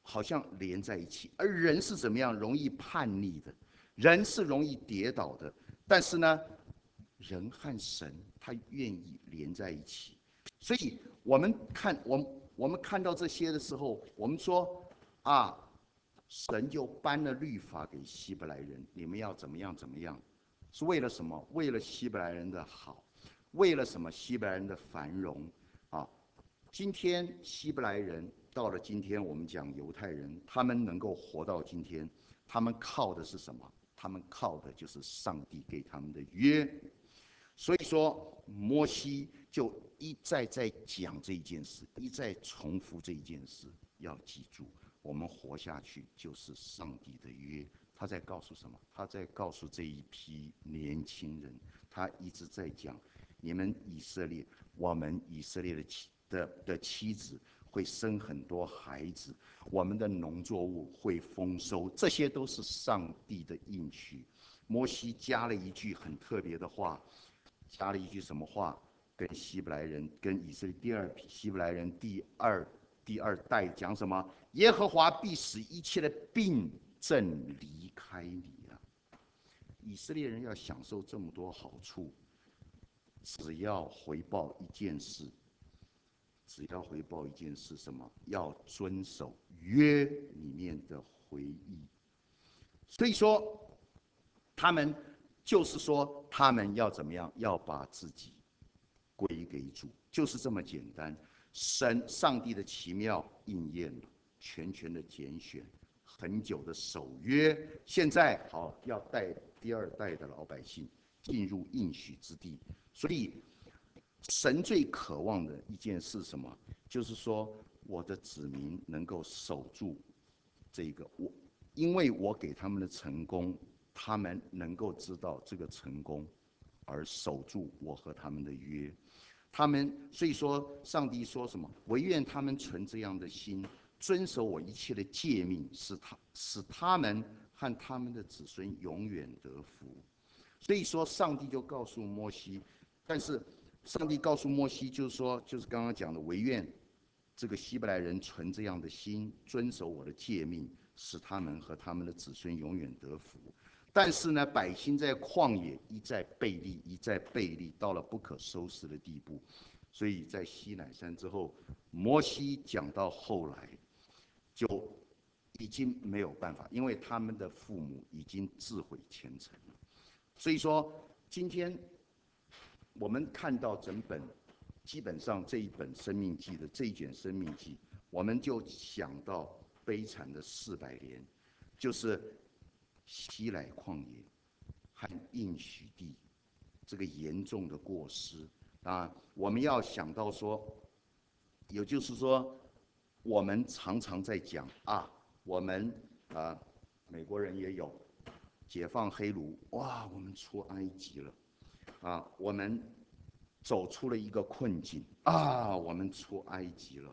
好像连在一起。而人是怎么样？容易叛逆的，人是容易跌倒的。但是呢，人和神他愿意连在一起。所以我们看，我们我们看到这些的时候，我们说啊，神就颁了律法给希伯来人，你们要怎么样怎么样，是为了什么？为了希伯来人的好，为了什么？希伯来人的繁荣啊！今天希伯来人到了今天，我们讲犹太人，他们能够活到今天，他们靠的是什么？他们靠的就是上帝给他们的约。所以说，摩西就一再在讲这一件事，一再重复这一件事。要记住，我们活下去就是上帝的约。他在告诉什么？他在告诉这一批年轻人，他一直在讲：你们以色列，我们以色列的妻的的妻子会生很多孩子，我们的农作物会丰收，这些都是上帝的应许。摩西加了一句很特别的话。加了一句什么话？跟希伯来人、跟以色列第二批希伯来人第二第二代讲什么？耶和华必使一切的病症离开你啊！以色列人要享受这么多好处，只要回报一件事，只要回报一件事，什么？要遵守约里面的回忆。所以说，他们就是说，他们要怎么样？要把自己归给主，就是这么简单。神上帝的奇妙应验了，全权的拣选，很久的守约，现在好要带第二代的老百姓进入应许之地。所以，神最渴望的一件事什么？就是说，我的子民能够守住这个我，因为我给他们的成功，他们能够知道这个成功，而守住我和他们的约。他们所以说，上帝说什么？唯愿他们存这样的心，遵守我一切的诫命，使他使他们和他们的子孙永远得福。所以说，上帝就告诉摩西，但是上帝告诉摩西，就是说，就是刚刚讲的，唯愿这个希伯来人存这样的心，遵守我的诫命，使他们和他们的子孙永远得福。但是呢，百姓在旷野一再背离，一再背离，到了不可收拾的地步。所以在西乃山之后，摩西讲到后来，就已经没有办法，因为他们的父母已经自毁前程了。所以说，今天我们看到整本，基本上这一本《生命记》的这一卷《生命记》，我们就想到悲惨的四百年，就是西乃旷野和应许地这个严重的过失啊。我们要想到说，也就是说，我们常常在讲啊，我们啊，美国人也有解放黑奴，哇，我们出埃及了。啊，我们走出了一个困境啊，我们出埃及了。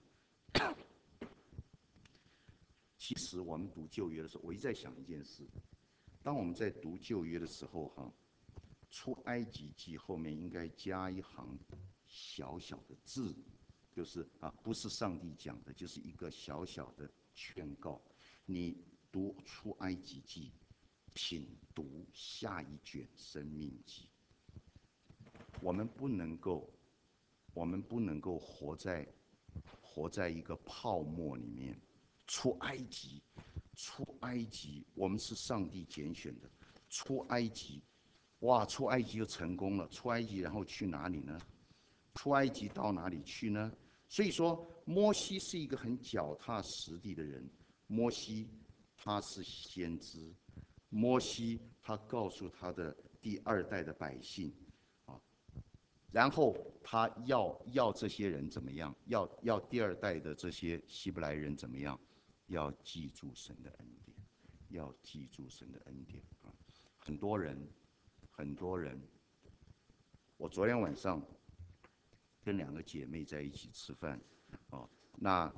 其实我们读旧约的时候，我一直在想一件事：当我们在读旧约的时候，哈，出埃及记后面应该加一行小小的字，就是啊，不是上帝讲的，就是一个小小的劝告。你读出埃及记，请读下一卷生命记。我们不能够，我们不能够活在活在一个泡沫里面。出埃及，出埃及，我们是上帝拣选的。出埃及，哇，出埃及就成功了。出埃及，然后去哪里呢？出埃及到哪里去呢？所以说，摩西是一个很脚踏实地的人。摩西他是先知，摩西他告诉他的第二代的百姓。然后他要要这些人怎么样？要要第二代的这些希伯来人怎么样？要记住神的恩典，要记住神的恩典啊！很多人，很多人，我昨天晚上跟两个姐妹在一起吃饭，哦，那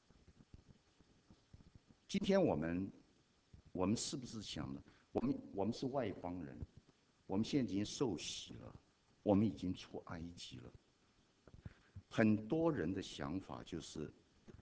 今天我们我们是不是想的？我们我们是外邦人，我们现在已经受洗了，我们已经出埃及了。很多人的想法就是，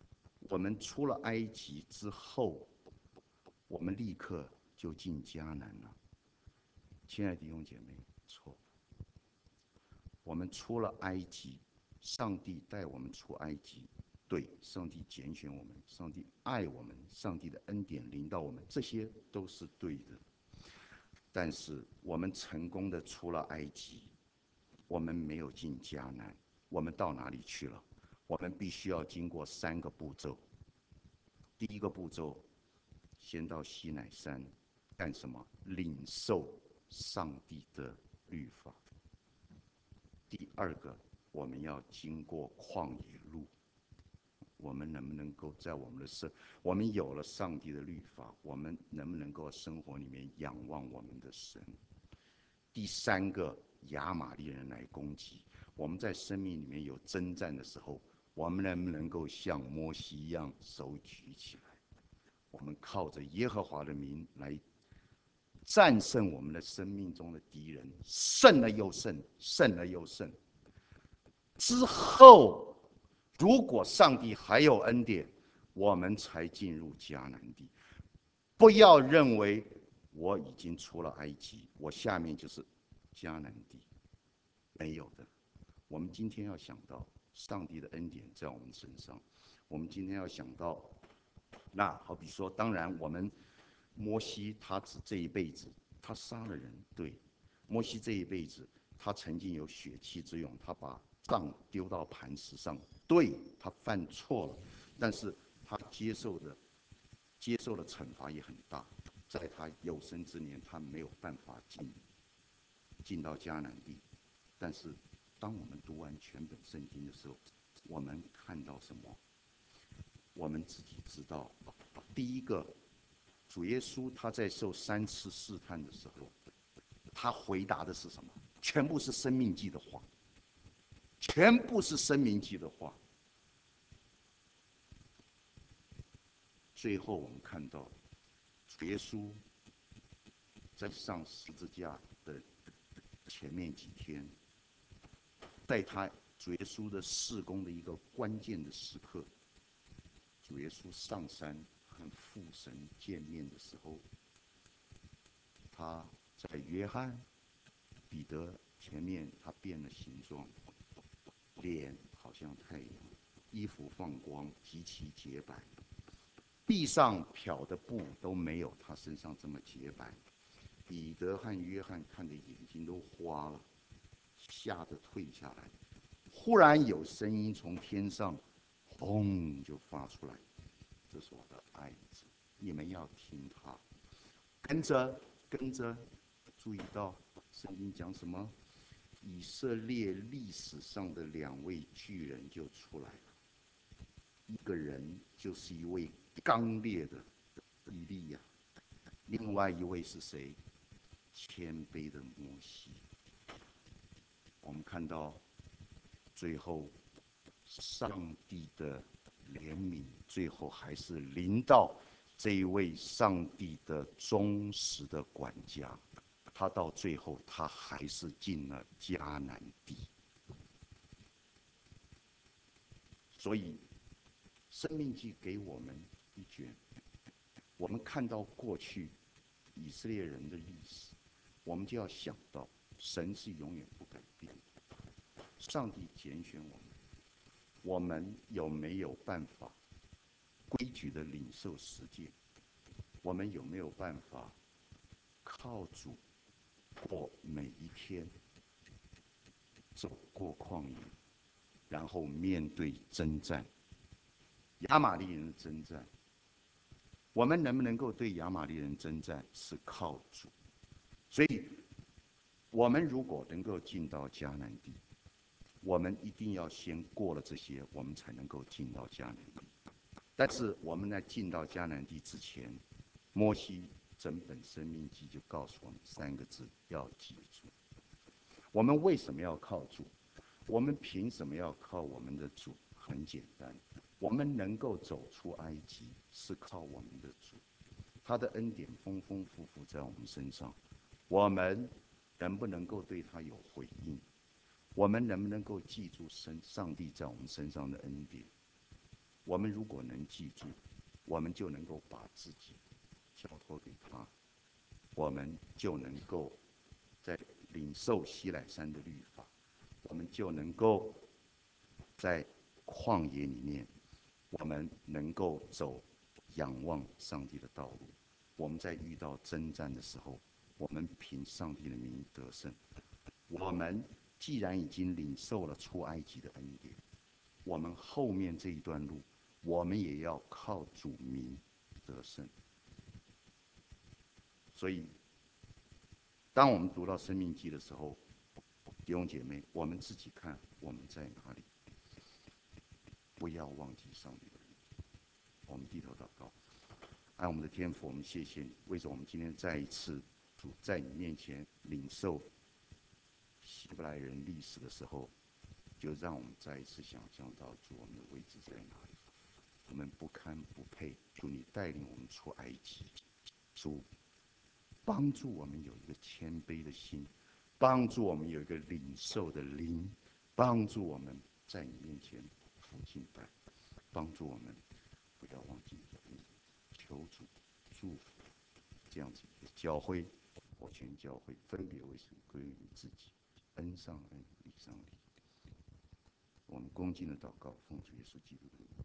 我们出了埃及之后，我们立刻就进迦南了。亲爱的弟兄姐妹，错。我们出了埃及，上帝带我们出埃及，对，上帝拣选我们，上帝爱我们，上帝的恩典临到我们，这些都是对的。但是我们成功的出了埃及，我们没有进迦南，我们到哪里去了？我们必须要经过三个步骤。第一个步骤，先到西乃山干什么？领受上帝的律法。第二个，我们要经过旷野路。我们能不能够在我们的生，我们有了上帝的律法，我们能不能够生活里面仰望我们的神？第三个，亚玛力人来攻击，我们在生命里面有征战的时候，我们能不能够像摩西一样手举起来？我们靠着耶和华的名来战胜我们的生命中的敌人，胜了又胜，胜了又胜。之后，如果上帝还有恩典，我们才进入迦南地。不要认为我已经出了埃及，我下面就是迦南地，没有的。我们今天要想到上帝的恩典在我们身上，我们今天要想到，那好比说，当然我们摩西他只这一辈子他杀了人，对，摩西这一辈子他曾经有血气之勇，他把杖丢到磐石上，对，他犯错了，但是他接受的接受的惩罚也很大，在他有生之年他没有办法进进到迦南地。但是当我们读完全本圣经的时候，我们看到什么？我们自己知道，第一个，主耶稣他在受三次试探的时候，他回答的是什么？全部是生命记的话，全部是生命记的话。最后我们看到，主耶稣在上十字架的前面几天，在他主耶稣的事工的一个关键的时刻，主耶稣上山和父神见面的时候，他在约翰、彼得前面，他变了形状，脸好像太阳，衣服放光，极其洁白，地上漂的布都没有他身上这么洁白。彼得和约翰看的眼睛都花了，吓得退下来。忽然有声音从天上轰就发出来，这是我的爱子，你们要听他。跟着跟着注意到圣经讲什么？以色列历史上的两位巨人就出来了，一个人就是一位刚烈的以利亚，另外一位是谁？谦卑的摩西。我们看到最后上帝的怜悯，最后还是临到这一位上帝的忠实的管家，他到最后他还是进了迦南地。所以生命记给我们一卷，我们看到过去以色列人的历史，我们就要想到神是永远不改变的，上帝拣选我们，我们有没有办法规矩的领受实践？我们有没有办法靠主过每一天，走过旷野，然后面对征战？亚玛力人的征战，我们能不能够对亚玛力人征战？是靠主。所以，我们如果能够进到迦南地，我们一定要先过了这些，我们才能够进到迦南地。但是我们在进到迦南地之前，摩西整本生命记就告诉我们三个字：要记住。我们为什么要靠主？我们凭什么要靠我们的主？很简单，我们能够走出埃及，是靠我们的主，他的恩典丰丰富富在我们身上。我们能不能够对他有回应？我们能不能够记住神上帝在我们身上的恩典？ 我们如果能记住，我们就能够把自己交托给他，我们就能够在领受西乃山的律法，我们就能够在旷野里面，我们能够走仰望上帝的道路。我们在遇到征战的时候，我们凭上帝的名得胜。我们既然已经领受了出埃及的恩典，我们后面这一段路，我们也要靠主名得胜。所以，当我们读到《生命记》的时候，弟兄姐妹，我们自己看我们在哪里，不要忘记上帝的名。我们低头祷告，爱我们的天父，我们谢谢你，为着我们今天再一次主在你面前领受希伯来人历史的时候，就让我们再一次想象到主我们的位置在哪里。我们不堪不配，主你带领我们出埃及，主帮助我们有一个谦卑的心，帮助我们有一个领受的灵，帮助我们在你面前服敬拜，帮助我们不要忘记你，求主祝福这样子一个教会，我全教会分别为圣，归于自己，恩上恩，理上理。我们恭敬的祷告，奉主耶稣基督的名。